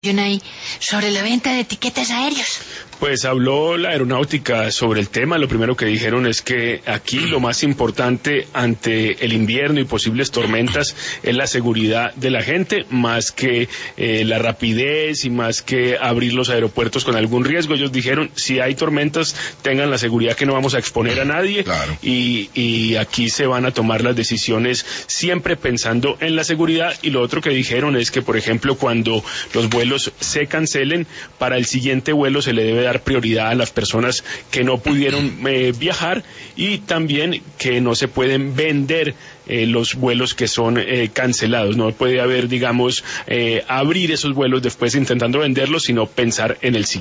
ahí sobre la venta de etiquetas aéreos? Pues habló la aeronáutica sobre el tema. Lo primero que dijeron es que aquí lo más importante ante el invierno y posibles tormentas es la seguridad de la gente, más que la rapidez y más que abrir los aeropuertos con algún riesgo. Ellos dijeron, si hay tormentas, tengan la seguridad que no vamos a exponer a nadie. Claro. Y aquí se van a tomar las decisiones siempre pensando en la seguridad. Y lo otro que dijeron es que, por ejemplo, cuando los vuelos se cancelen, para el siguiente vuelo se le debe dar prioridad a las personas que no pudieron viajar, y también que no se pueden vender los vuelos que son cancelados. No puede haber, digamos, abrir esos vuelos después intentando venderlos, sino pensar en el siguiente.